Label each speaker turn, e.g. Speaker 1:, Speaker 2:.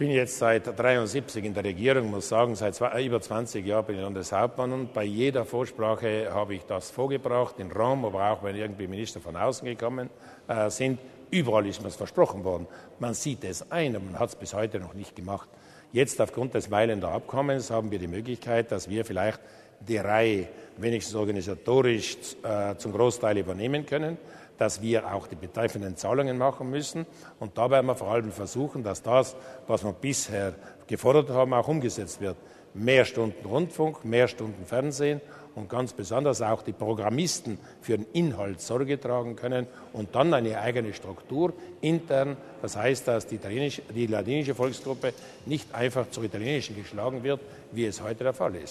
Speaker 1: bin jetzt seit 1973 in der Regierung, muss sagen, seit über 20 Jahren bin ich Landeshauptmann und bei jeder Vorsprache habe ich das vorgebracht, in Rom, aber auch wenn irgendwie Minister von außen gekommen sind. Überall ist mir es versprochen worden. Man sieht es ein, aber man hat es bis heute noch nicht gemacht. Jetzt aufgrund des Mailänder Abkommens haben wir die Möglichkeit, dass wir vielleicht die Reihe wenigstens organisatorisch zum Großteil übernehmen können, dass wir auch die betreffenden Zahlungen machen müssen. Und da werden wir vor allem versuchen, dass das, was wir bisher gefordert haben, auch umgesetzt wird. Mehr Stunden Rundfunk, mehr Stunden Fernsehen und ganz besonders auch die Programmisten für den Inhalt Sorge tragen können und dann eine eigene Struktur intern. Das heißt, dass die ladinische Volksgruppe nicht einfach zur italienischen geschlagen wird, wie es heute der Fall ist.